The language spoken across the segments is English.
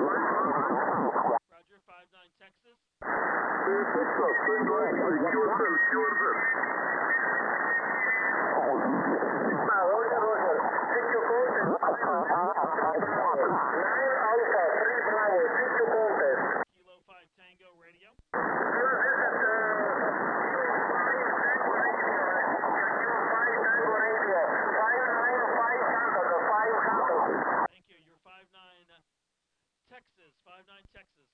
Roger, 59 Texas. Kilo 5 Tango Radio. Thank you. You're 59 Texas. 59 Texas.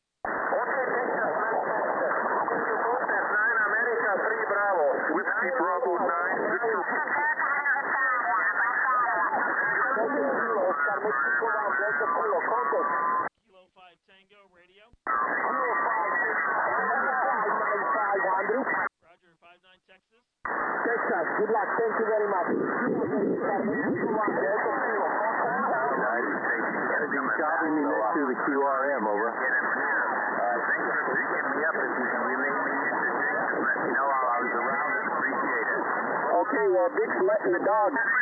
Whiskey Bravo 9, Victor. Kilo 5 Tango Radio. Roger, 59 Texas. Texas, good luck. Thank you very much. Copy me next to the QRM, over. Thanks for picking me up. If you can relay me into Jason, let me know while I was around and appreciate it. Okay, Dick's letting the dog. Thank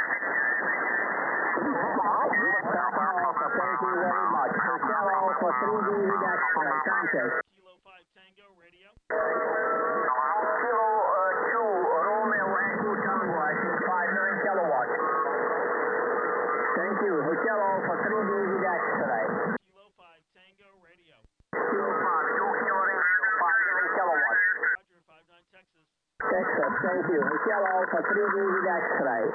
you very much. Hotel Alpha 3D contest. Kilo 5 Tango Radio. Kilo 2 Romeo Echo Tango, I think 59 kilowatts. Thank you. Hotel Alpha 3D today. Kilo 5 Tango Radio. Kilo 5, 2 Kilo Radio, 59 kilowatts. Roger, 59 Texas. Texas, thank you. Hotel Alpha 3D today.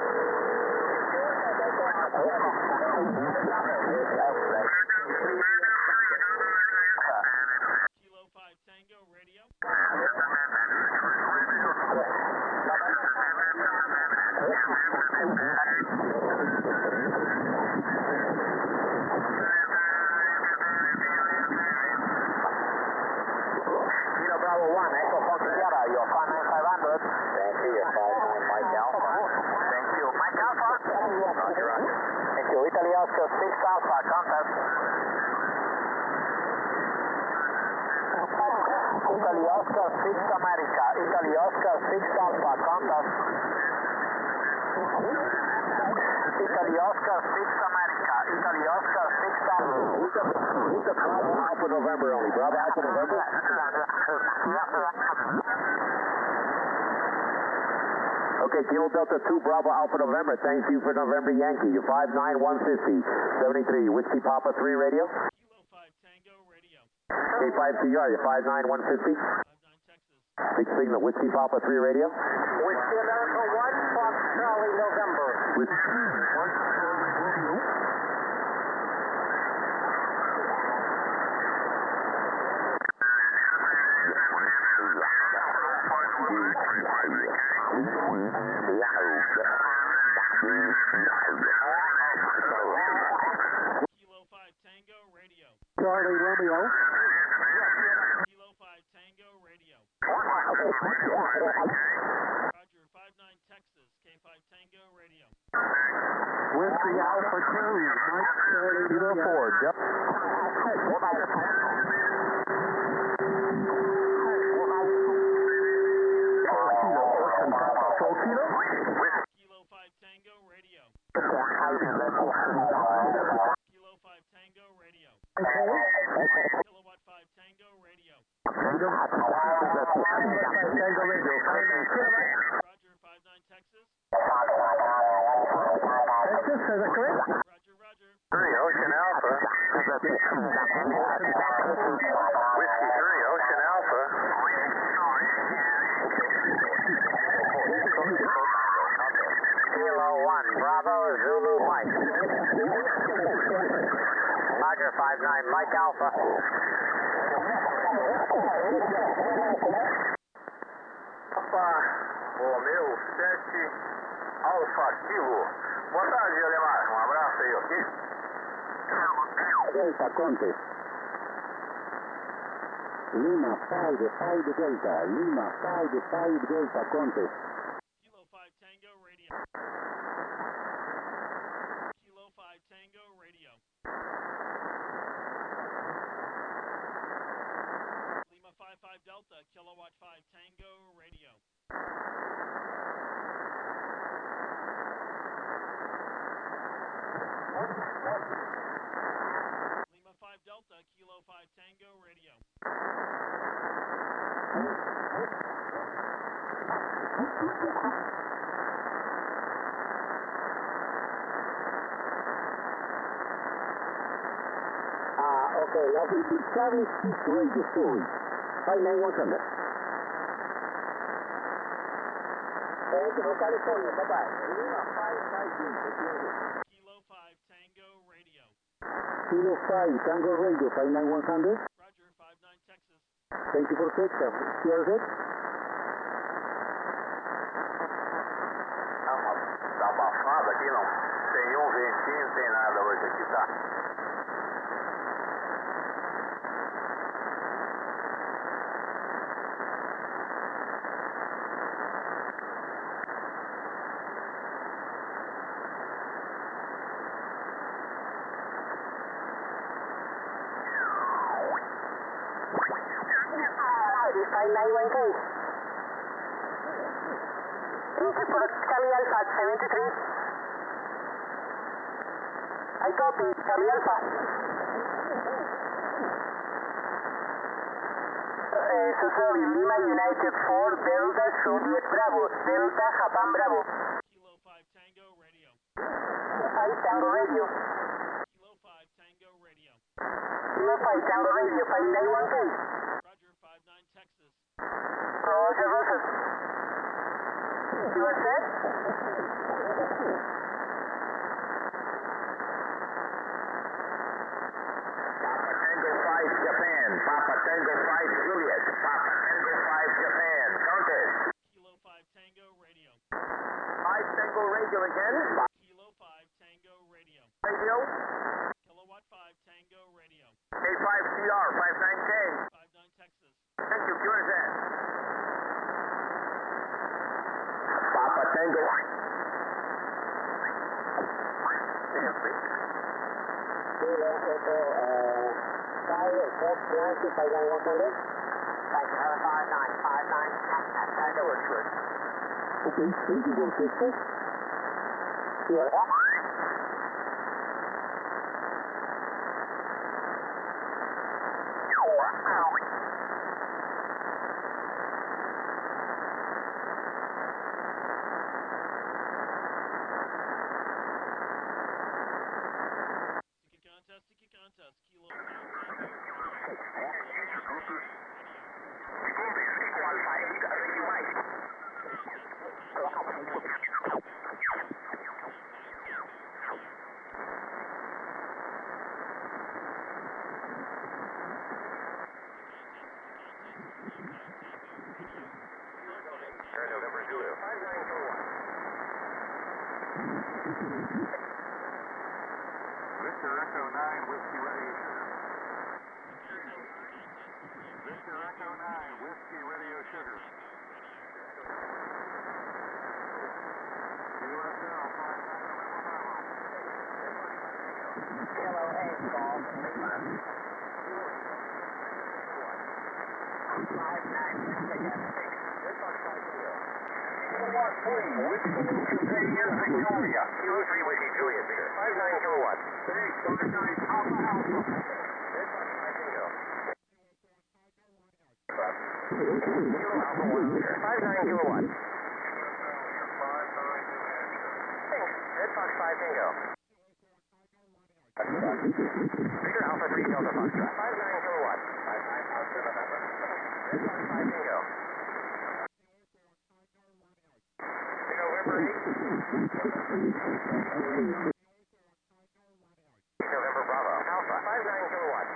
Kilo 5 Tango Radio. Kilo Bravo 1, Echo Fox Sierra, you're 59500. Thank you, you're 59 Mike Alpha. Thank you. Mike Alpha. Roger, roger. Thank you, Italy Oscar 6 Alpha, contest. Italy Oscar 6 America, Italy Oscar 6 Alpha, contest. Italy Oscar 6 America, Italy Oscar 6 Alpha. Alpha November only, Bravo Alpha November. Okay, Kilo Delta 2, Bravo Alpha November. Thank you for November Yankee. You're 59150, 73. Whiskey Papa 3 radio. Kilo 5 Tango Radio. K5CR, you're 59150. 59 Texas. Big signal, Whiskey Papa 3 radio. Whiskey America 1, Fox Charlie November. Kilo 5 Tango Radio. Charlie Romeo. Kilo 5 Tango Radio. Roger, 59 Texas. K5 Tango Radio. Whiskey Alpha 2, Mike Charlie Kilo 4, Kilo 5 Tango Radio. Kilo 5 Tango Radio. Kilowatt 5 Tango Radio. Roger, 59 Texas. Texas, is that correct? Roger, roger. 3 Ocean Alpha. Whiskey 3 Ocean Alpha. Kilo 1, Bravo Zulu Mike. Roger 59 Mike Alpha. Alfa Romeo 7 Alfa Kilo. Boa tarde, Alemar. Um abraço aí, ok? Delta Contest. Lima 5 Delta. Lima 5 Delta Contest. Kilo 5 Tango Radio. Kilo 5 Tango Radio. Lima 55 Delta, Kilowatt 5 Tango Radio. Lima 5 Delta, Okay, now Charlie Radio Phone. 59100. Thank you for California. Bye-bye. Kilo 5 Tango Radio. Kilo 5 Tango Radio 59100. Roger, 59 Texas. Thank you for Texas. QRZ. Tá abafado aqui, não tem um ventinho, não tem nada hoje aqui, tá? Charlie Alpha 73. I copy, Charlie Alpha. So sorry, Lima United 4, Delta Juliet Bravo, Delta Japan Bravo. Kilo 5 Tango Radio. 5 Tango Radio. Kilo 5 Tango Radio. Kilo 5 Tango Radio 591K. Roger, 59 Texas. Roger, Roger. You are set? Papa Tango 5 Japan, Papa Tango 5 Juliet, Papa Tango 5 Japan, counted. Kilo 5 Tango Radio. 5 Tango Radio again. Kilo 5 Tango Radio. Radio, Kilowatt 5 Tango Radio. K5CR, 59K. 59 Texas. Thank you, QRZ. Papa Tango. Nancy. Kilo Echo 5 Fox Yankee 59100. Thank you, 5959. Tango is good. Okay, thank you for Texas. You are up. Sticky contest. Kilo 5 Tango Radio. November Zulu. 5941. Victor Echo 9, Whiskey Radio Sugar. Victor Echo 9, Whiskey Radio Sugar. USL 59 Hello, hey, call from Lima. 1-3, Whiskey Pennsylvania, Victoria. Kilo 3, Whiskey Juliet, Victor. 59 kilowatts. 59 Alpha Alpha. 59 kilowatts. Red Fox 5 Tango. Victor Alpha 3 Delta Foxtrot. 59 kilowatts. 59 Alpha November. Red Fox 5 Tango. November 8. November Bravo. Alpha 59 kilowatts.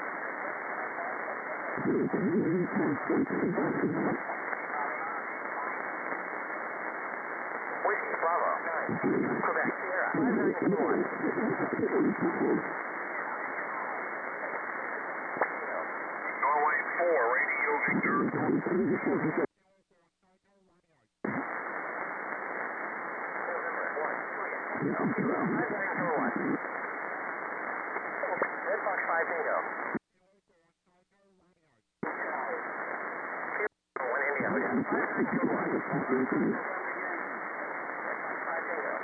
Whiskey Bravo 9. Quebec Sierra 59 kilowatts. Norway 4 Radio Victor. Red Fox 5 Tango. 1 India. 59 kilowatts. 5 Tango.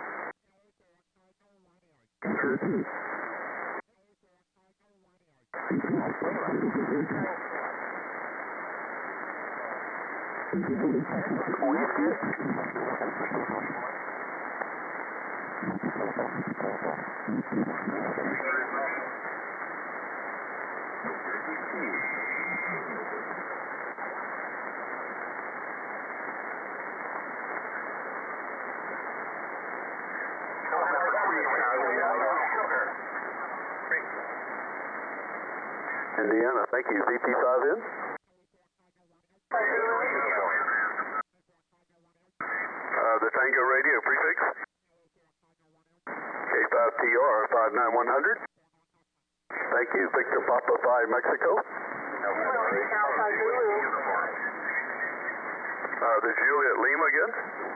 Indiana, thank you. VP5 in. The Tango radio prefix. K5TR 59100. Thank you. Victor Papa 5 Mexico. The Juliet Lima again.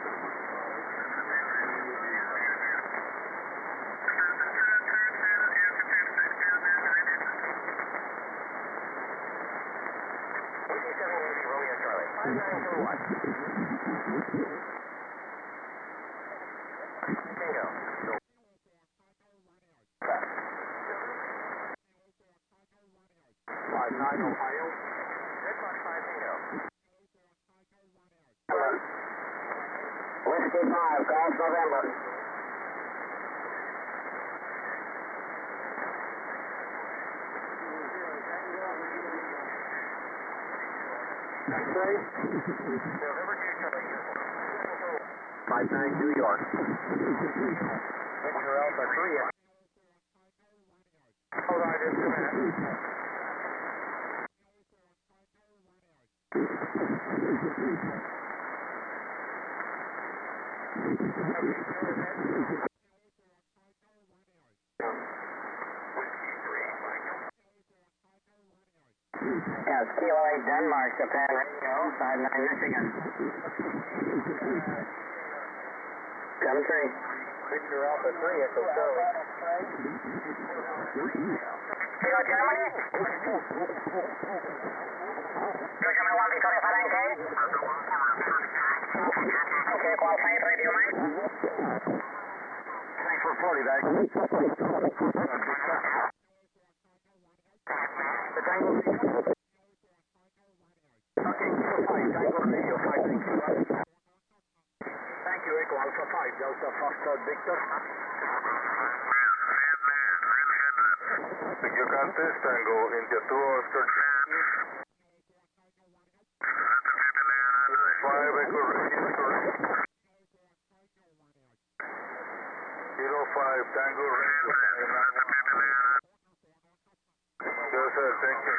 Whiskey 5, Golf November. Five nine New York. Victor Alpha 3. Hold on, just a minute. Yes, Kilo 8 Denmark, Japan Radio, 59 Michigan. 7-3. Victor Alpha 3, Echo Charlie. Kilo Germany? Kilo Germany 1 Victoria Fahrenheit. Okay, qualified radio, Mike. Thanks for 40, back. The Tango. Okay, Tango Radio 592. Thank you, Echo Alpha 5, Delta Foxtrot Victor. Victor Contes, Tango India 2 Oscar. 5 Echo Radio correct. Kilo 5 Tango Radio. Yes, sir, thank you.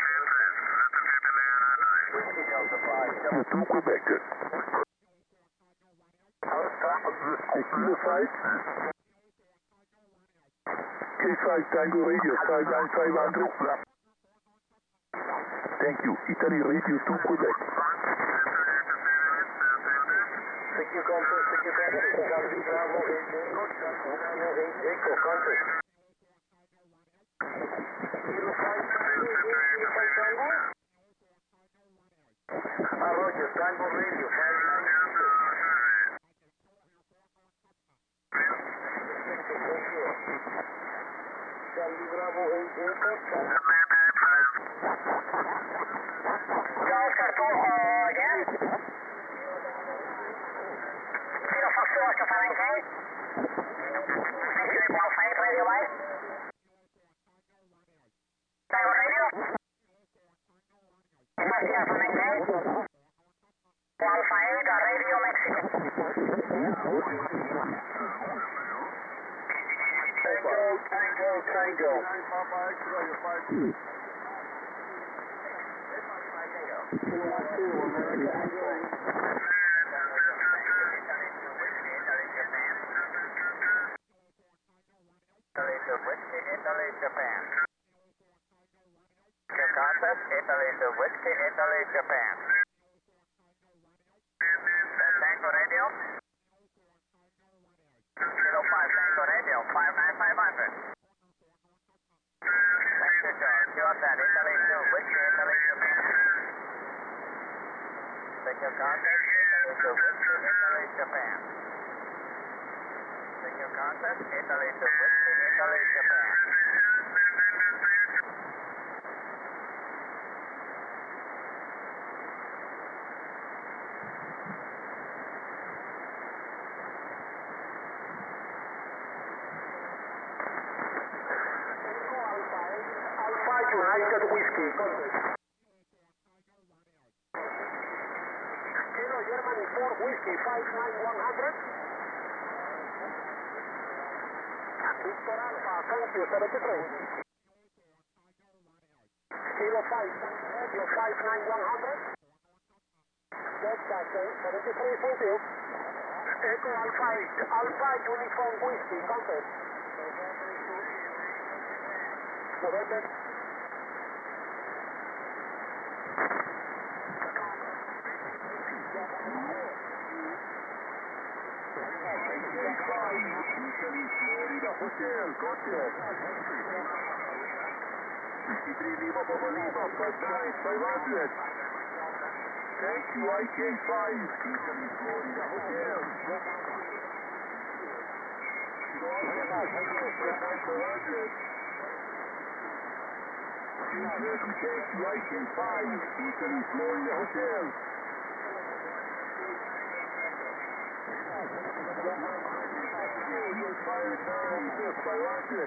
Delta 5, To Quebec. Kilo 5. K5 Tango Radio 59500. Thank you. Italy Radio to Quebec. Thank you, Conference. Thank you, Conference. Bravo 8 Echo Conference. Roger, Tango Radio 592. Charlie Bravo 8 Echo. Oscar 2 again. Kilo Fox 2 Oscar Fahrenheit. Victory qualified radio wide. Tango Radio. Oscar Fahrenheit. Qualified Radio Mexico. Tango. Italy, Japan. Contact, Italy to Whiskey, Italy, Japan. Tango Radio. Kilo 5 Tango Radio, 59500. Thank you, George. You're set, Italy to Whiskey, Italy, Japan. Take your contact, Italy to Whiskey, Italy, Japan. Take your contact, Italy to Whiskey, Italy, Japan. Whiskey, contact. Kilo Germany 4 Whiskey, 59100. Victor Alpha, thank you, 73. Kilo 5, Kilo 59100. Delta 73, thank you. Echo Alpha 8, Alpha Uniform Whiskey, contact. November. Hotel, contact. 63 Lima, Papa Lima, first line, 500. Thank you, IK5, Italy, Florida, Hotel. First line, 500. Thank you, IK5, Italy, Florida, Hotel. You're fired now, just 500.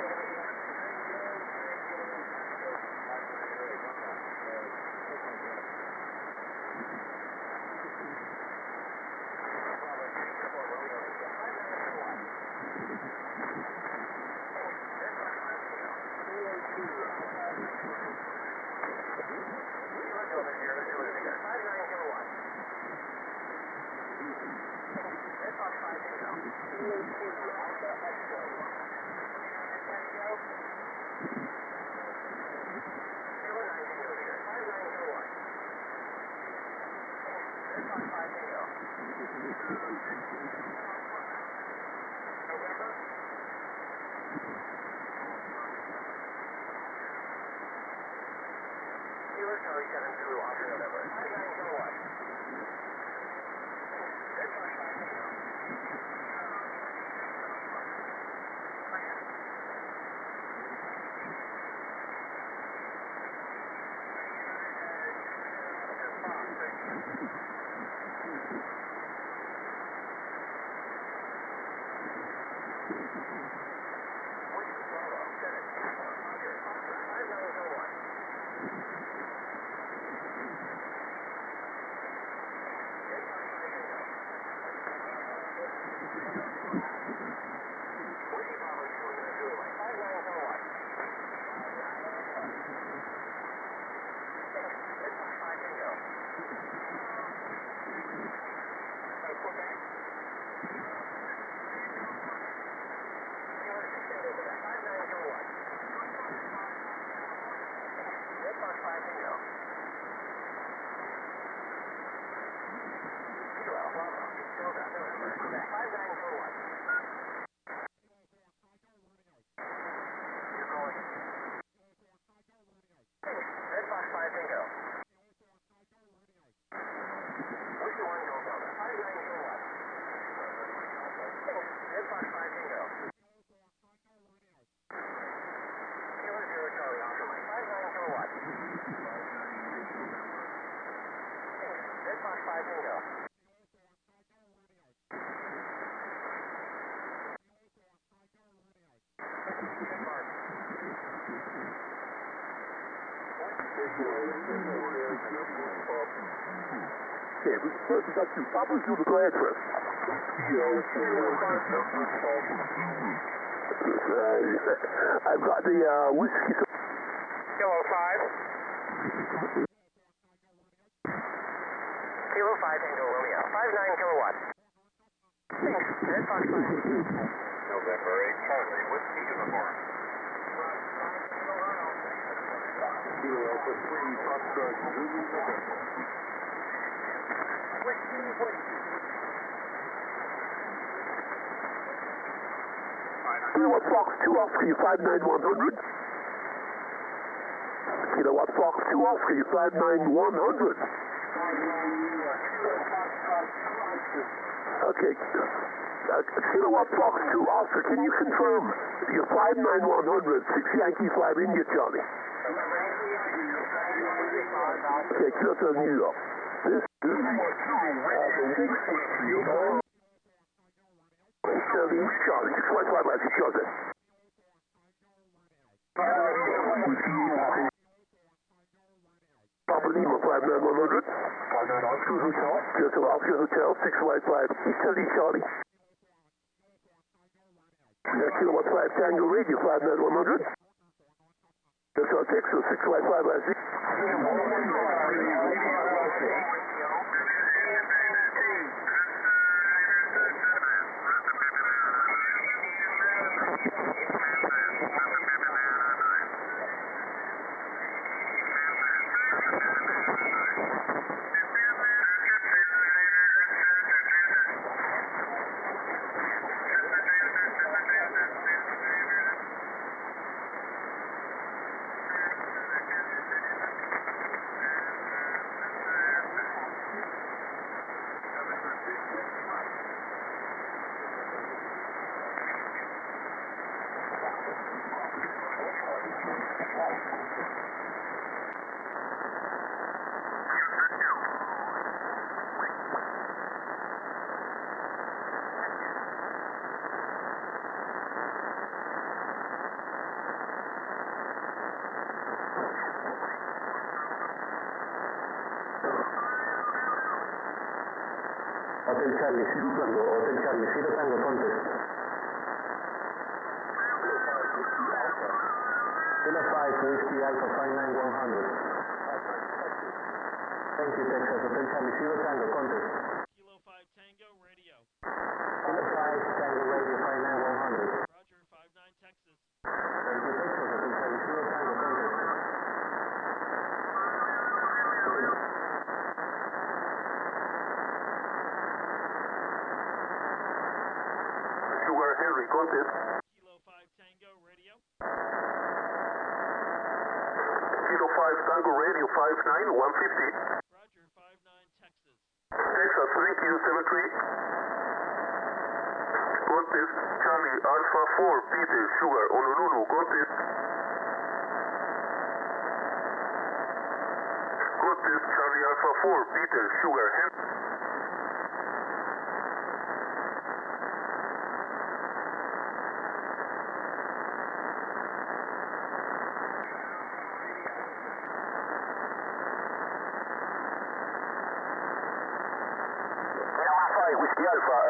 Okay, we first got you. Papa, you the go address. I've got the whiskey. Kilo 5. Kilo 5 Tango Romeo. 59 kilowatts. Red Fox 5. November 8 Charlie, whiskey uniform. Kilo Alpha 3, Foxtrot, Zulu, November. Kilowatt Fox 2 Oscar, you 59100. Kilowatt Fox 2 Oscar, you 59100. Okay. Kilowatt Fox 2 Oscar, can you confirm your 59100, 6 Yankee Flight India, Charlie? Okay, Kilo to New York. This is Charlie, 615 Whiskey Charlie. Alpha Hotel. Kyoto Alpha Hotel, 6 White 5, Charlie Charlie. Kilowatt 5 Tango Radio 59100. Hotel Texas, 6 White 5 I see. Hotel Charlie, Hotel Charlie, Zero Tango Contest. Kilo 5, Whiskey Alpha 59100. Thank you, Texas, Hotel Charlie, Zero Tango Contest. Kilo 5 Tango Radio. Kilo 5, Tango Radio 59100. Roger, 59 Texas. Thank you, Texas, Hotel Charlie, Zero Tango Contest. Sugar Henry Contest. Kilo 5 Tango Radio. Kilo 5 Tango Radio 59150. Roger, 59 Texas. Texas, thank you, 73. Contest Charlie Alpha 4 Peter Sugar Honolulu Contest. Contest Charlie Alpha 4 Peter Sugar Henry. Whiskey Alpha,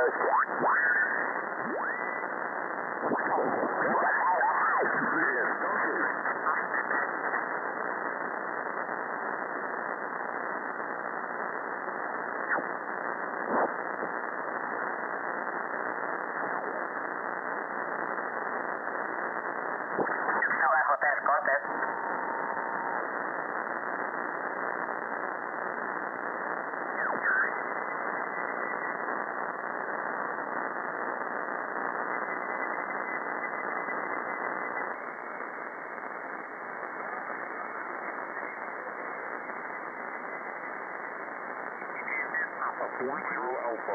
Contest. Zero Alpha.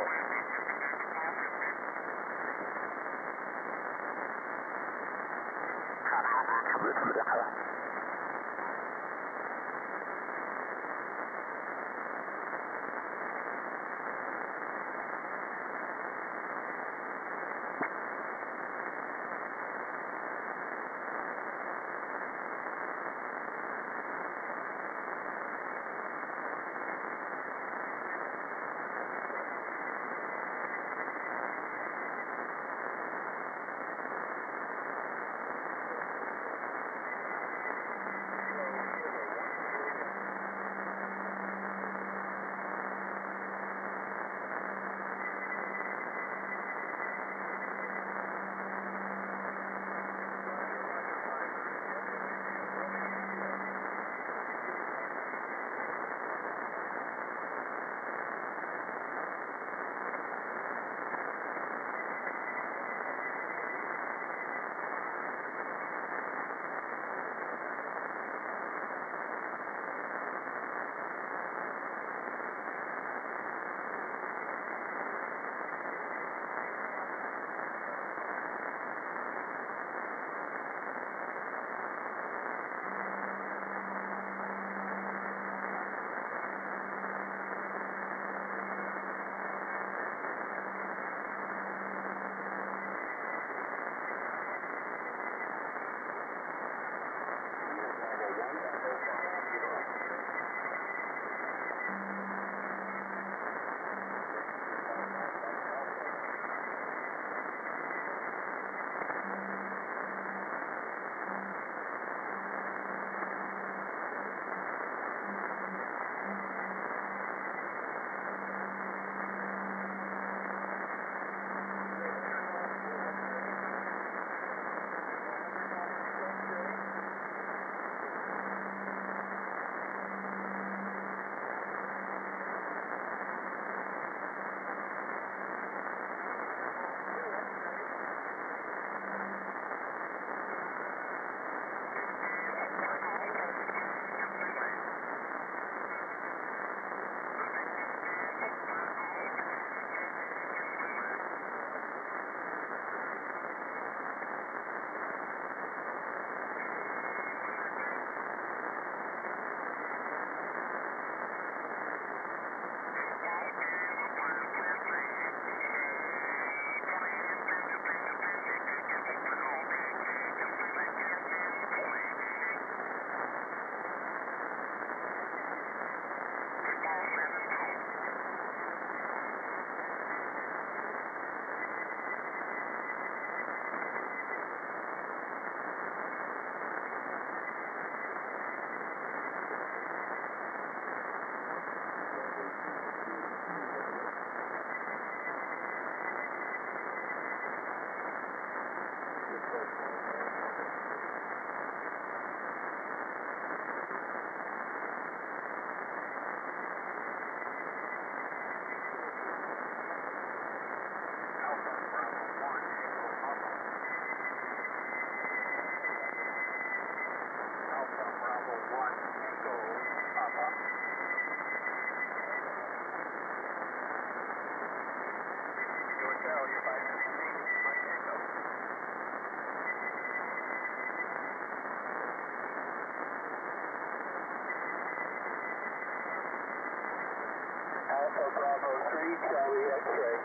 Charlie X-ray.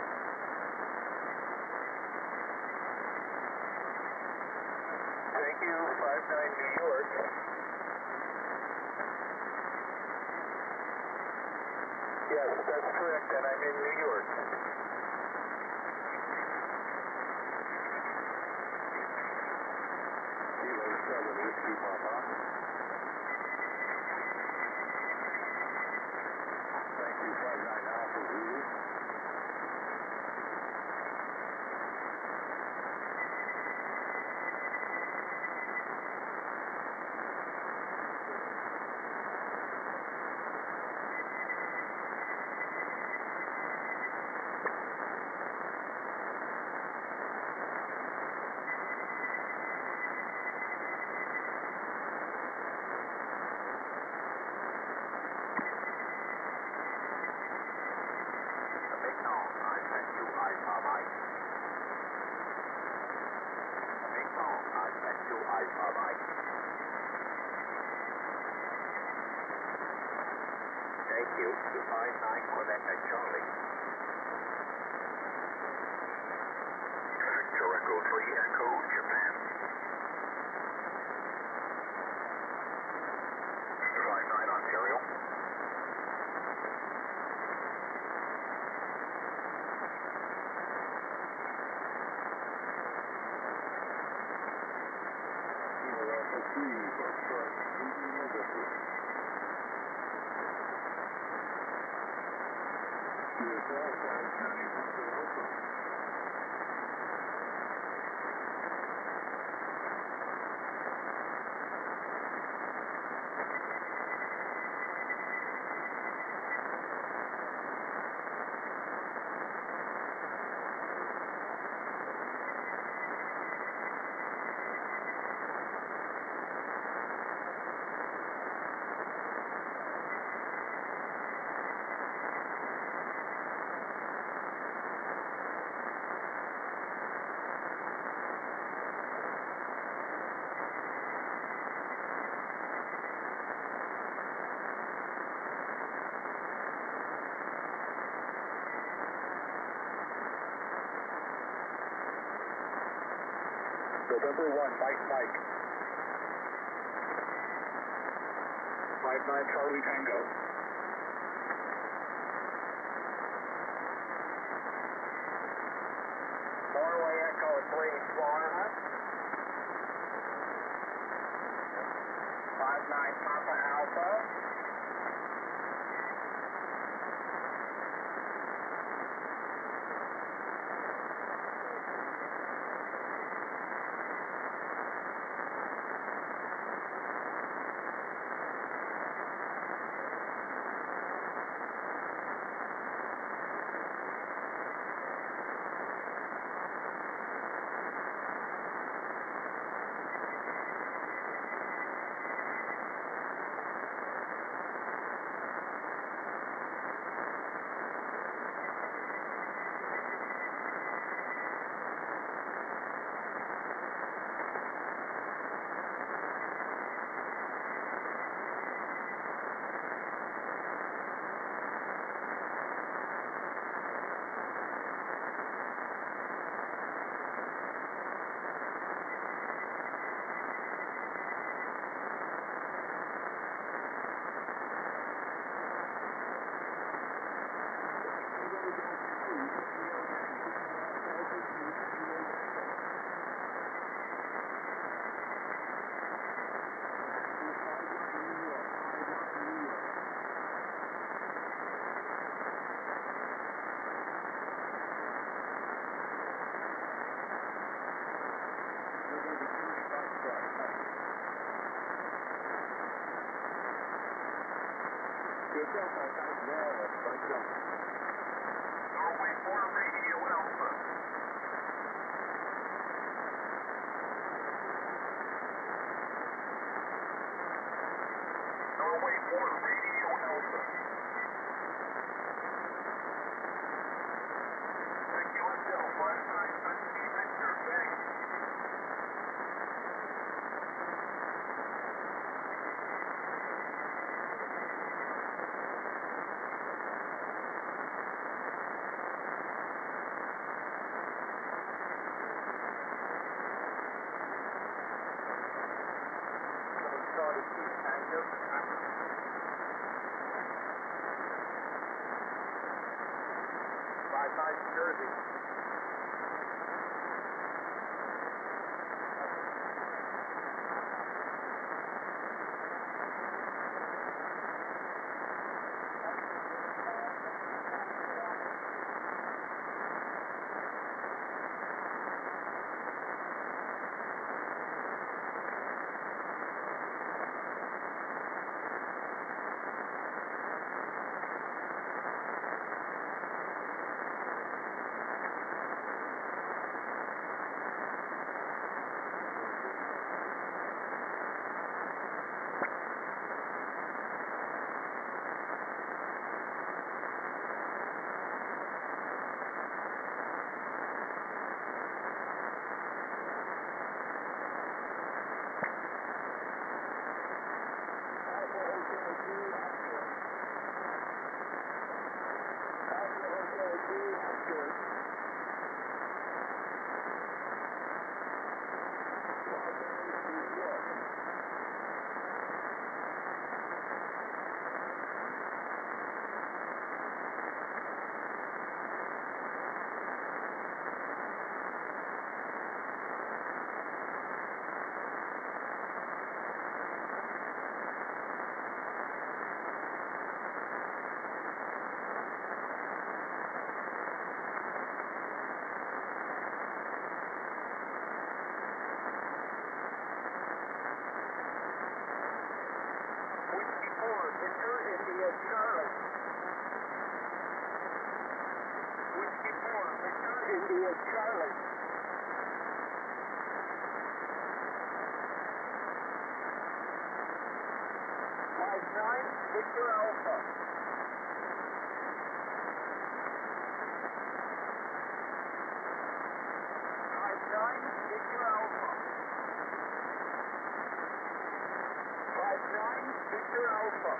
Thank you, 59 New York. Yes, that's correct, and I'm in New York. Kilo 7 Whiskey Papa. Thank you, 59 Alpha Zulu. Thank you. 259 Quebec at Charlie. Victor Echo 3 Echo, Japan. 259 Ontario. November 1, Mike. 59 Charlie Tango. Norway Echo 3 Florida. 59 Papa Alpha. Norway 4 Radio Alpha. Norway 4 Radio Alpha. Thank you, Intel 59 Victor, thanks. Jersey. Victor Alpha. Victor Alpha. 59 Victor Alpha.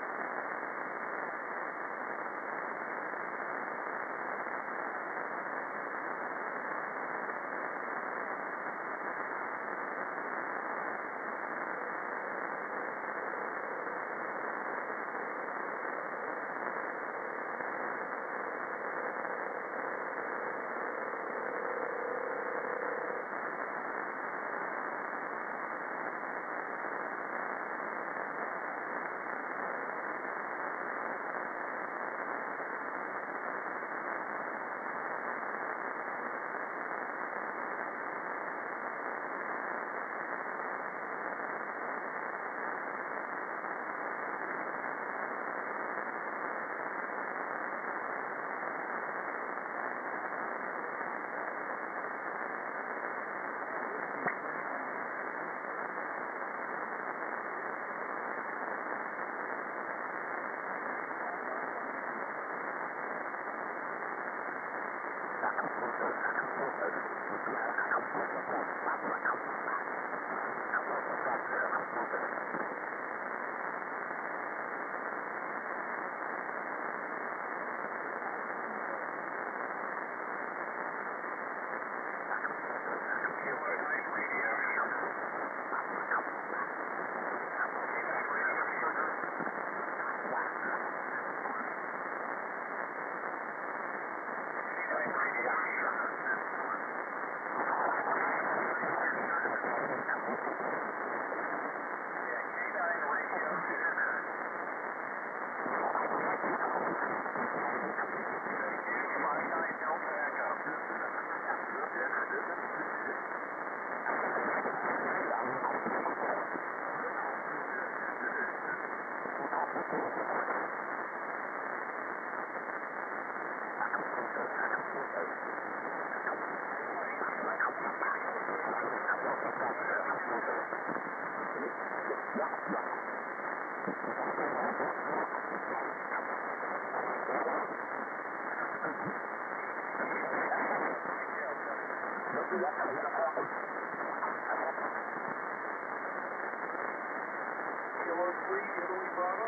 Kilo 3, Italy Bravo.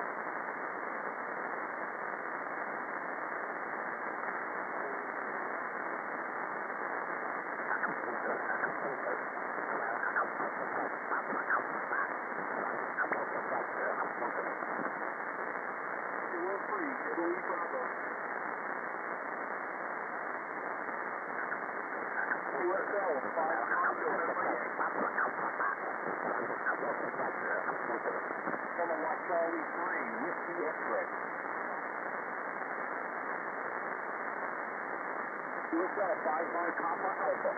Kilowatt Charlie 3, Whiskey X-ray. USA 59 Papa Alpha.